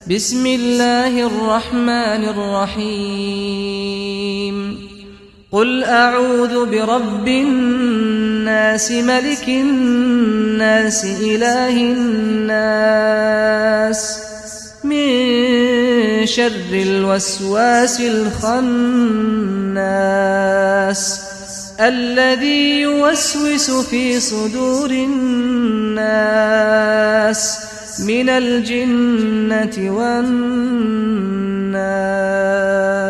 بسم الله الرحمن الرحيم قل أعوذ برب الناس ملك الناس إله الناس من شر الوسواس الخناس الذي يوسوس في صدور الناس من الجنة والناس.